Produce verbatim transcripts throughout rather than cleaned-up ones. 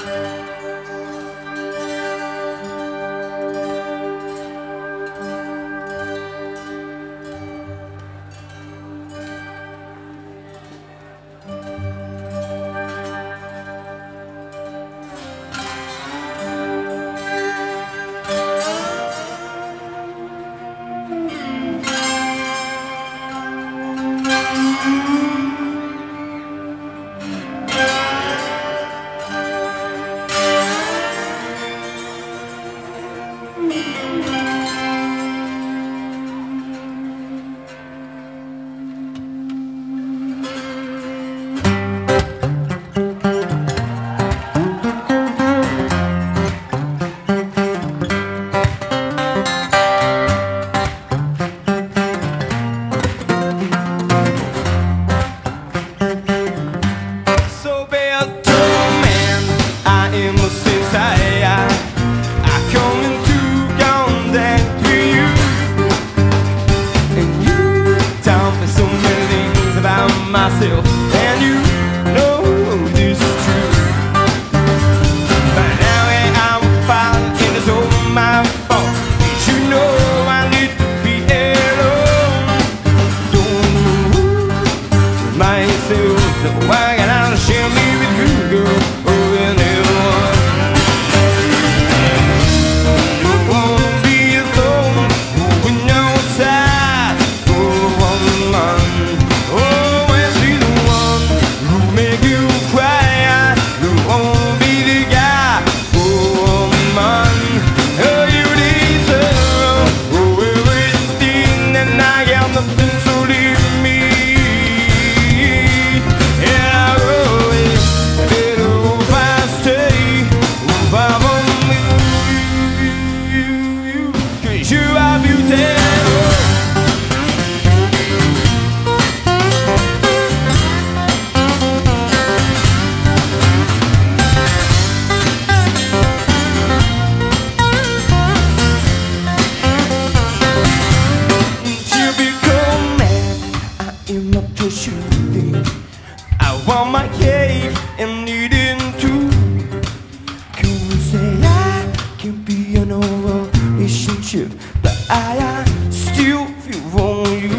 Myself, and you know this is true. But now I'm falling and it's all my fault. You know I need to be alone. Don't know myself, so why can't I share me with you, girl? Oh, and everyone. Don't wanna be alone when you're sad. Oh, woman. Oh. I want my cake and needing to. Can you say I can be in a relationship, but I, I still feel for you.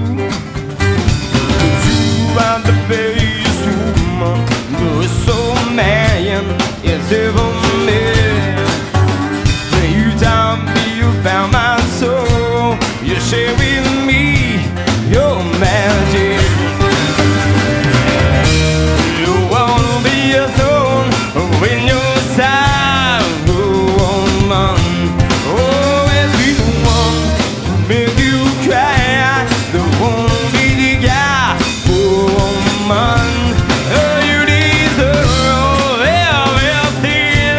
You are the best woman, you're so man, yes, ever met. You tell me about my soul, you share with me your magic. When you're sad, oh woman, always be the one to make you cry. The won't be the guy, oh woman. Oh, you deserve everything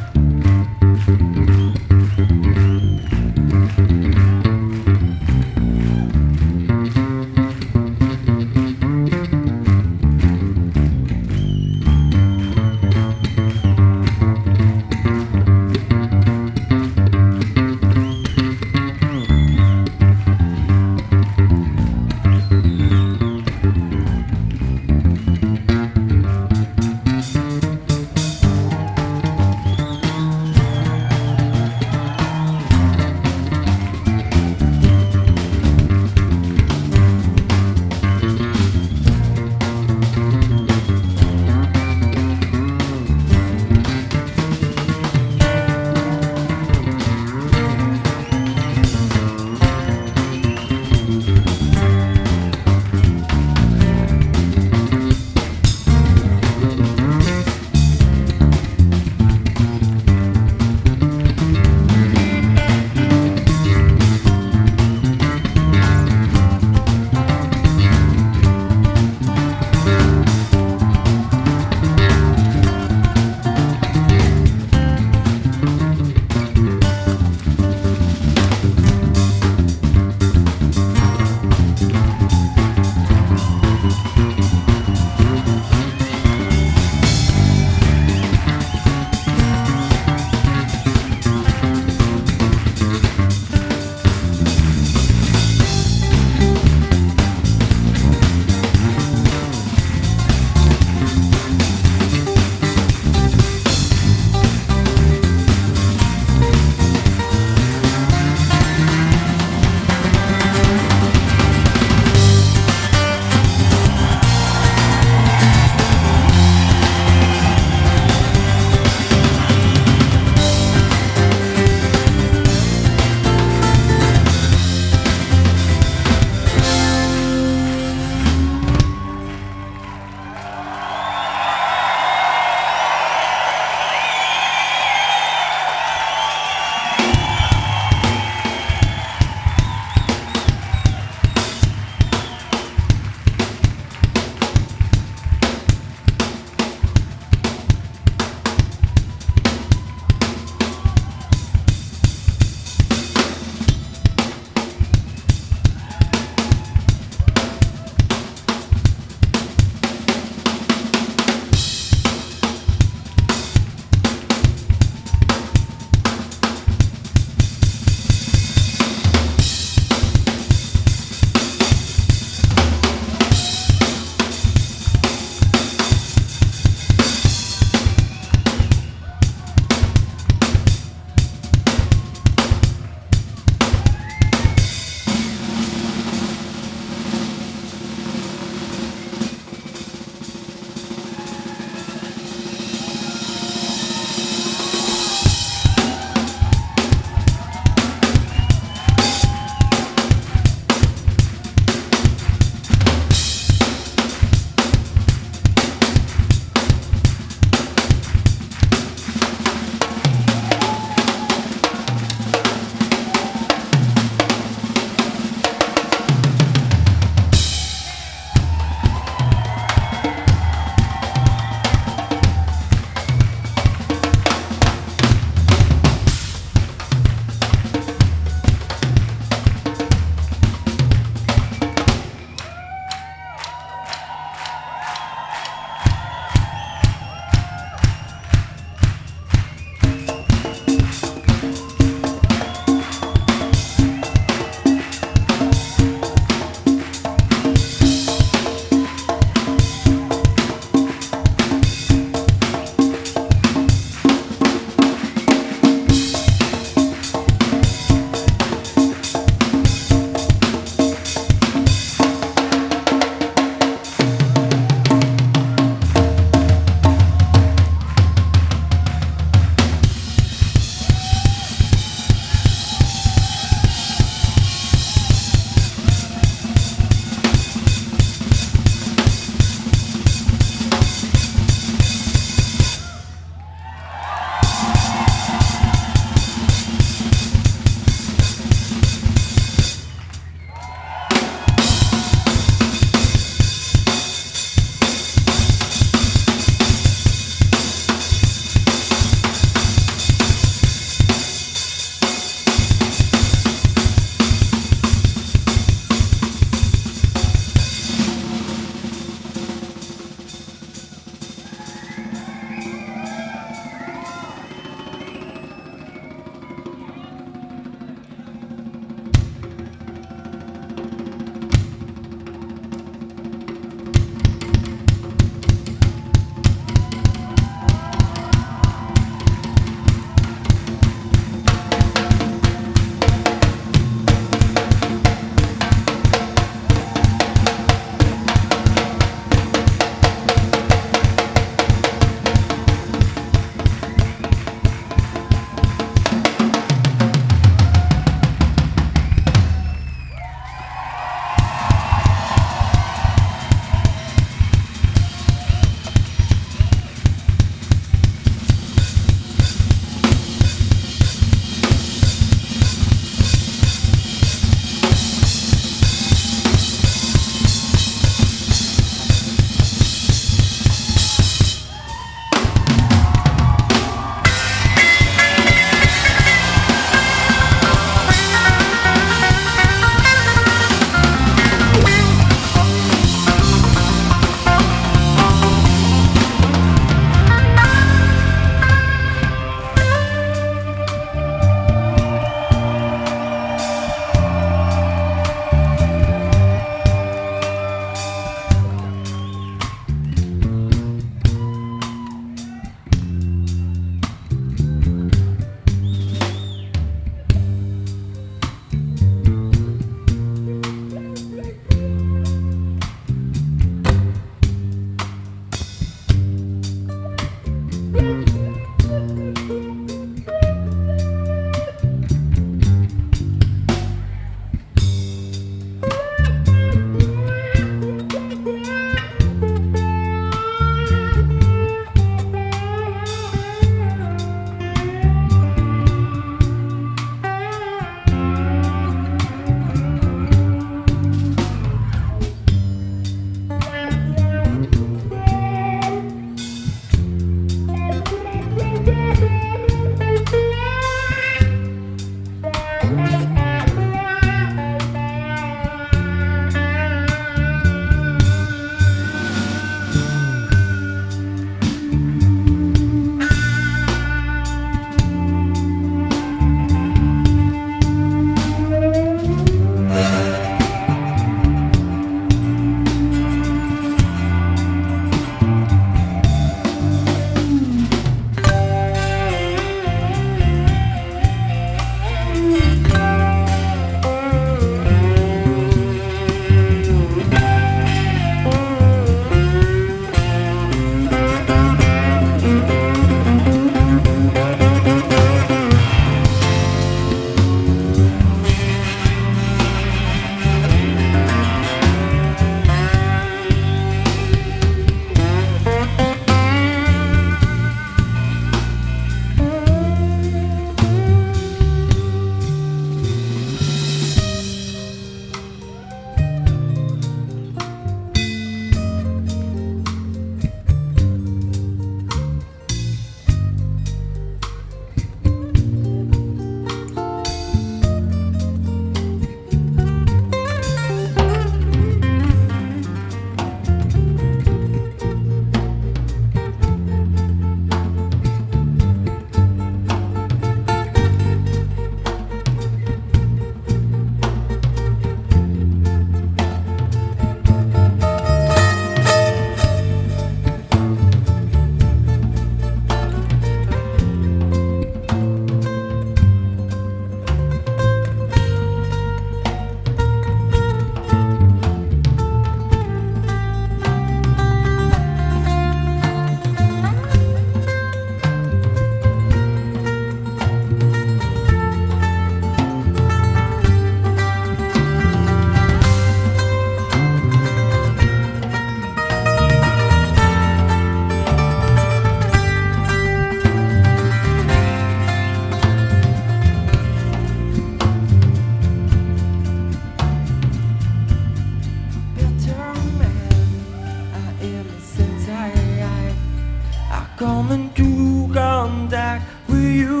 come into contact with you.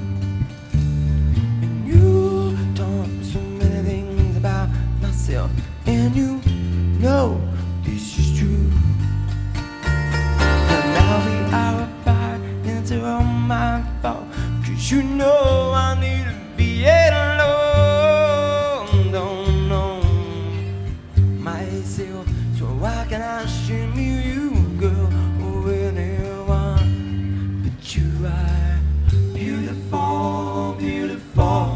And you taught me so many things about myself, and you know this is true. And now we are apart, and it's all my fault, 'cause you know I need to be alone. Don't know myself, so why can I shame you, girl, or anyone but you? Are beautiful, beautiful,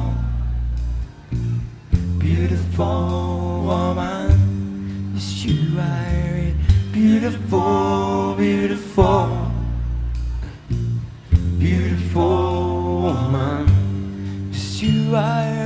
beautiful woman. It's you are beautiful, beautiful, beautiful woman. It's you are